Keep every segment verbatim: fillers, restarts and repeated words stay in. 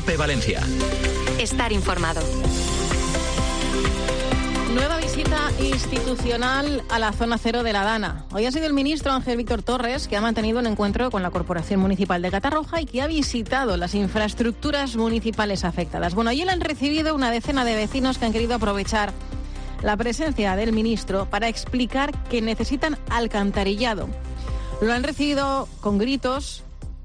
COPE Valencia. Estar informado. Nueva visita institucional a la zona cero de la Dana. Hoy ha sido el ministro Ángel Víctor Torres, que ha mantenido un encuentro con la Corporación Municipal de Catarroja y que ha visitado las infraestructuras municipales afectadas. Bueno, allí le han recibido una decena de vecinos que han querido aprovechar la presencia del ministro para explicar que necesitan alcantarillado. Lo han recibido con gritos,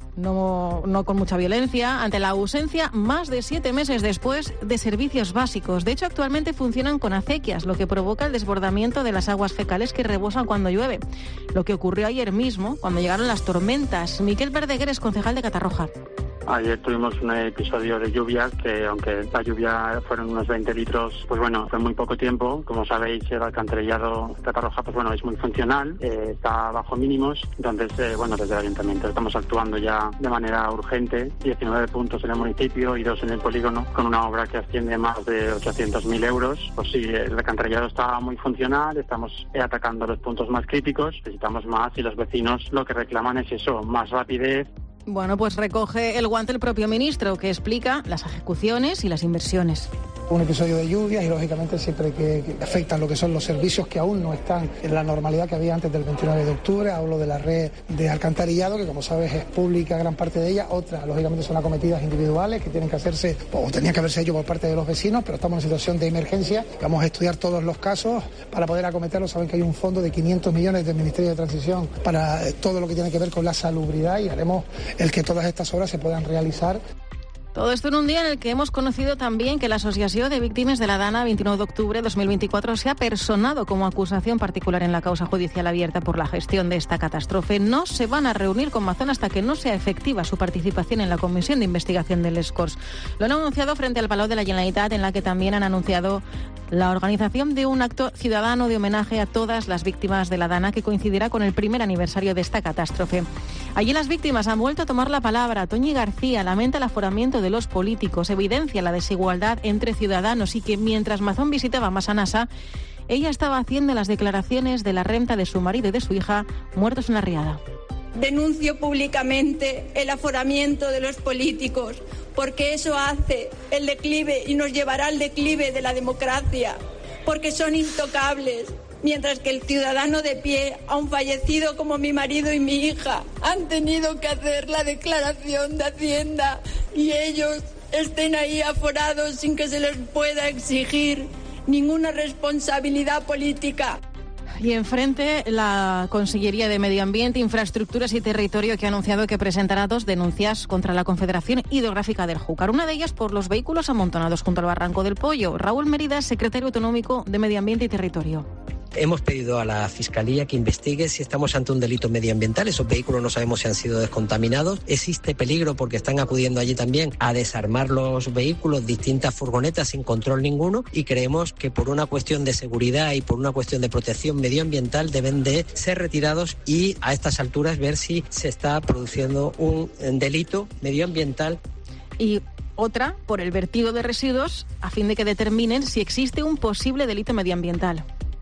no, no con mucha violencia, ante la ausencia más de siete meses después de servicios básicos. De hecho, actualmente funcionan con acequias, lo que provoca el desbordamiento de las aguas fecales que rebosan cuando llueve. Lo que ocurrió ayer mismo, cuando llegaron las tormentas. Miquel Verdeguer es concejal de Catarroja. Ayer tuvimos un episodio de lluvia que, aunque la lluvia fueron unos veinte litros, pues bueno, fue muy poco tiempo. Como sabéis, el alcantarillado de Catarroja, pues bueno, es muy funcional, eh, está bajo mínimos. Entonces, eh, bueno, desde el ayuntamiento estamos actuando ya de manera urgente. diecinueve puntos en el municipio y dos en el polígono, con una obra que asciende a más de ochocientos mil euros. Pues sí, el alcantarillado está muy funcional, estamos atacando los puntos más críticos, necesitamos más y los vecinos lo que reclaman es eso, más rapidez. Bueno, pues recoge el guante el propio ministro, que explica las ejecuciones y las inversiones. Un episodio de lluvias y, lógicamente, siempre que, que afectan lo que son los servicios que aún no están en la normalidad que había antes del veintinueve de octubre. Hablo de la red de alcantarillado, que como sabes es pública gran parte de ella. Otras, lógicamente, son acometidas individuales que tienen que hacerse, o tenían que haberse hecho por parte de los vecinos, pero estamos en situación de emergencia. Vamos a estudiar todos los casos para poder acometerlos. Saben que hay un fondo de quinientos millones del Ministerio de Transición para eh, todo lo que tiene que ver con la salubridad y haremos el que todas estas obras se puedan realizar. Todo esto en un día en el que hemos conocido también que la Asociación de Víctimas de la Dana, veintinueve de octubre de dos mil veinticuatro, se ha personado como acusación particular en la causa judicial abierta por la gestión de esta catástrofe. No se van a reunir con Mazón hasta que no sea efectiva su participación en la Comisión de Investigación del Escors. Lo han anunciado frente al Palau de la Generalitat, en la que también han anunciado la organización de un acto ciudadano de homenaje a todas las víctimas de la Dana, que coincidirá con el primer aniversario de esta catástrofe. Allí las víctimas han vuelto a tomar la palabra. Toñi García lamenta el aforamiento de los políticos, evidencia la desigualdad entre ciudadanos y que mientras Mazón visitaba Massanassa, ella estaba haciendo las declaraciones de la renta de su marido y de su hija muertos en la riada. Denuncio públicamente el aforamiento de los políticos, porque eso hace el declive y nos llevará al declive de la democracia, porque son intocables, mientras que el ciudadano de pie, aun fallecido como mi marido y mi hija, han tenido que hacer la declaración de Hacienda y ellos estén ahí aforados sin que se les pueda exigir ninguna responsabilidad política. Y enfrente, la Consellería de Medio Ambiente, Infraestructuras y Territorio, que ha anunciado que presentará dos denuncias contra la Confederación Hidrográfica del Júcar. Una de ellas por los vehículos amontonados junto al Barranco del Pollo. Raúl Mérida, secretario autonómico de Medio Ambiente y Territorio. Hemos pedido a la Fiscalía que investigue si estamos ante un delito medioambiental. Esos vehículos no sabemos si han sido descontaminados. Existe peligro porque están acudiendo allí también a desarmar los vehículos, distintas furgonetas sin control ninguno, y creemos que por una cuestión de seguridad y por una cuestión de protección medioambiental deben de ser retirados y a estas alturas ver si se está produciendo un delito medioambiental. Y otra por el vertido de residuos, a fin de que determinen si existe un posible delito medioambiental.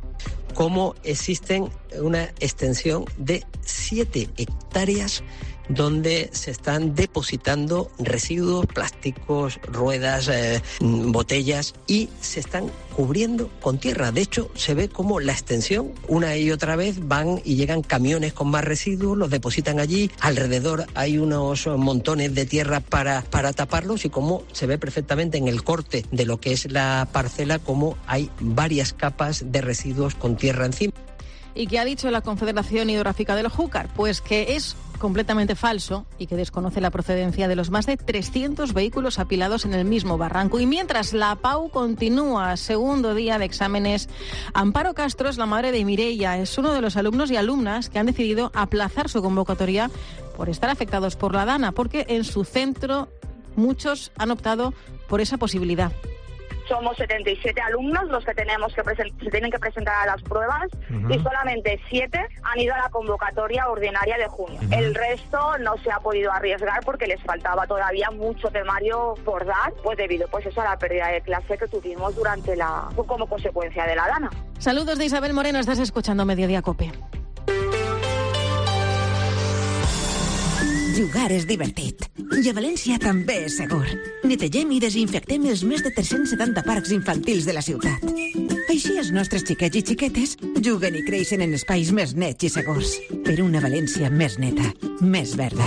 Cómo existen una extensión de siete hectáreas donde se están depositando residuos, plásticos, ruedas, eh, botellas, y se están cubriendo con tierra. De hecho, se ve como la extensión, una y otra vez van y llegan camiones con más residuos, los depositan allí, alrededor hay unos montones de tierra para, para taparlos, y como se ve perfectamente en el corte de lo que es la parcela, como hay varias capas de residuos con tierra encima. ¿Y qué ha dicho la Confederación Hidrográfica del Júcar? Pues que es completamente falso y que desconoce la procedencia de los más de trescientos vehículos apilados en el mismo barranco. Y mientras la PAU continúa segundo día de exámenes, Amparo Castro es la madre de Mireia. Es uno de los alumnos y alumnas que han decidido aplazar su convocatoria por estar afectados por la Dana, porque en su centro muchos han optado por esa posibilidad. Somos setenta y siete alumnos los que tenemos que presen- se tienen que presentar a las pruebas, uh-huh. y solamente siete han ido a la convocatoria ordinaria de junio. Uh-huh. El resto no se ha podido arriesgar porque les faltaba todavía mucho temario por dar, pues debido pues eso a la pérdida de clase que tuvimos durante la como consecuencia de la Dana. Saludos de Isabel Moreno, estás escuchando Mediodía COPE. Jugar és divertit. I a València també és segur. Netegem i desinfectem els més de tres-cents setanta parcs infantils de la ciutat. Així els nostres xiquets i xiquetes juguen i creixen en espais més nets i segurs. Per una València més neta, més verda.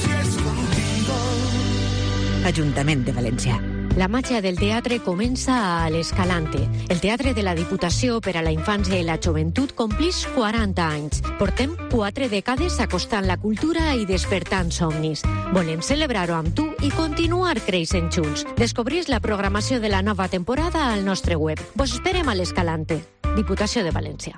Ajuntament de València. La màgia del teatre comença a l'Escalante. El Teatre de la Diputació per a la Infància i la Joventut complix quaranta anys. Portem quatre dècades acostant la cultura i despertant somnis. Volem celebrar-ho amb tu i continuar creixent junts. Descobrís la programació de la nova temporada al nostre web. Vos esperem a l'Escalante. Diputació de València.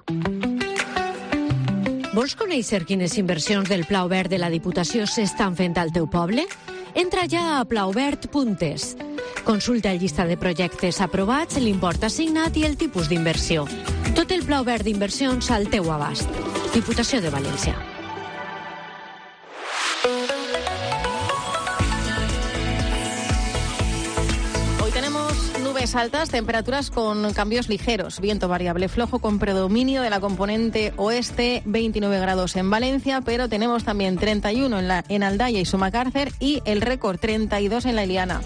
Vols conèixer quines inversions del Pla Obert de la Diputació s'estan fent al teu poble? Entra ja a plaobert punt es. Consulta el llista de projectes aprovats, l'import assignat i el tipus d'inversió. Tot el Pla Obert d'inversions al teu abast. Diputació de València. Hoy tenemos nubes altas, temperaturas con cambios ligeros, viento variable flojo con predominio de la componente oeste, veintinueve grados en Valencia, pero tenemos también treinta y uno en, la, en Aldaya y Sumacárcer y el récord treinta y dos en la Eliana.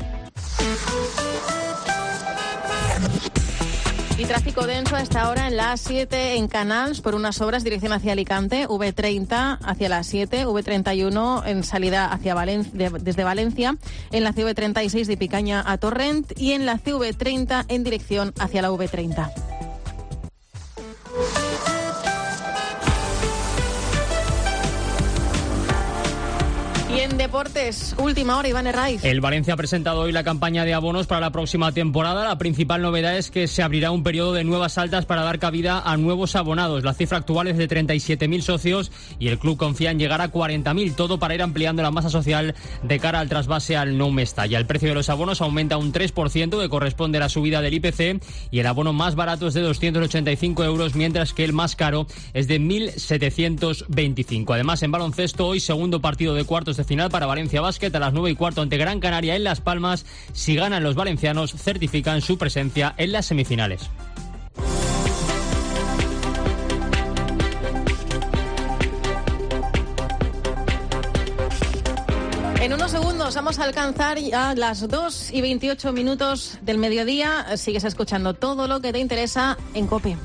Y tráfico denso a esta hora en la A siete en Canals por unas obras dirección hacia Alicante, V treinta hacia la A siete, V treinta y uno en salida hacia Valencia, de, desde Valencia, en la C V treinta y seis de Picaña a Torrent y en la C V treinta en dirección hacia la V treinta. Y en deportes, última hora, Iván Herraiz. El Valencia ha presentado hoy la campaña de abonos para la próxima temporada. La principal novedad es que se abrirá un periodo de nuevas altas para dar cabida a nuevos abonados. La cifra actual es de treinta y siete mil socios y el club confía en llegar a cuarenta mil, todo para ir ampliando la masa social de cara al trasvase al Nou Mestalla. El precio de los abonos aumenta un tres por ciento, que corresponde a la subida del I P C, y el abono más barato es de doscientos ochenta y cinco euros, mientras que el más caro es de mil setecientos veinticinco. Además, en baloncesto, hoy segundo partido de cuartos de final para Valencia Basket a las nueve y cuarto ante Gran Canaria en Las Palmas. Si ganan los valencianos, certifican su presencia en las semifinales. En unos segundos vamos a alcanzar ya las dos y veintiocho minutos del mediodía. Sigues escuchando todo lo que te interesa en COPE.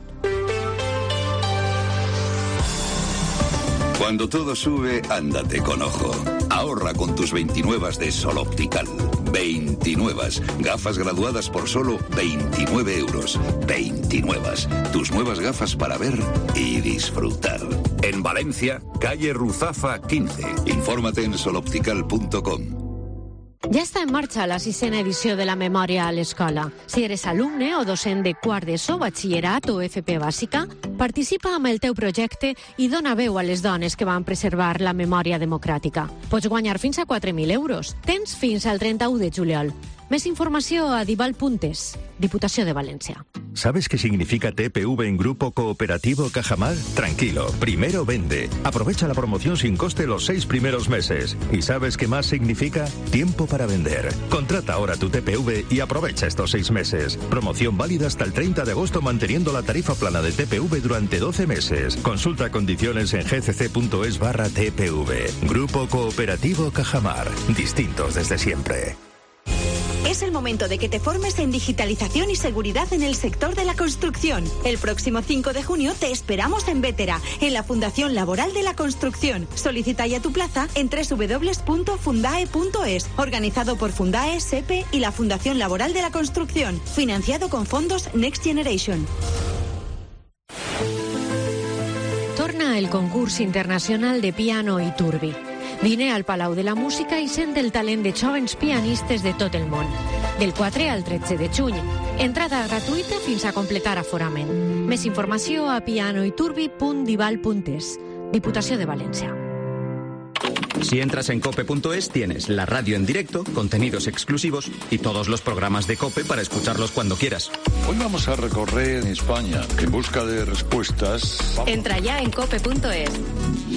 Cuando todo sube, ándate con ojo. Ahorra con tus veintinuevas de Sol Optical. veintinuevas. Gafas graduadas por solo veintinueve euros. veintinuevas. Tus nuevas gafas para ver y disfrutar. En Valencia, calle Ruzafa quince. Infórmate en sol optical punto com. Ja està en marxa la sisena edició de la memòria a l'escola. Si eres alumne o docent de quart d'ESO, batxillerat o F P bàsica, participa amb el teu projecte i dona veu a les dones que van preservar la memòria democràtica. Pots guanyar fins a quatre mil euros. Tens fins al trenta-u de juliol. Més informació a dival punt es, Diputació de València. ¿Sabes qué significa T P V en Grupo Cooperativo Cajamar? Tranquilo, primero vende. Aprovecha la promoción sin coste los seis primeros meses. ¿Y sabes qué más significa? Tiempo para vender. Contrata ahora tu T P V y aprovecha estos seis meses. Promoción válida hasta el treinta de agosto manteniendo la tarifa plana de T P V durante doce meses. Consulta condiciones en gcc.es barra T P V. Grupo Cooperativo Cajamar. Distintos desde siempre. Es el momento de que te formes en digitalización y seguridad en el sector de la construcción. El próximo cinco de junio te esperamos en Vétera, en la Fundación Laboral de la Construcción. Solicita ya tu plaza en doble u doble u doble u punto fundae punto es, organizado por Fundae, SEPE y la Fundación Laboral de la Construcción, financiado con fondos Next Generation. Torna el concurs internacional de piano Iturbi. Vine al Palau de la Música i sent el talent de jovens pianistes de tot el món. Del quatre al tretze de juny. Entrada gratuïta fins a completar aforament. Més informació a pianoiturbi punt dival punt es. Diputació de València. Si entras en cope punto es tienes la radio en directo, contenidos exclusivos y todos los programas de COPE para escucharlos cuando quieras. Hoy vamos a recorrer España en busca de respuestas. Entra ya en cope punto es.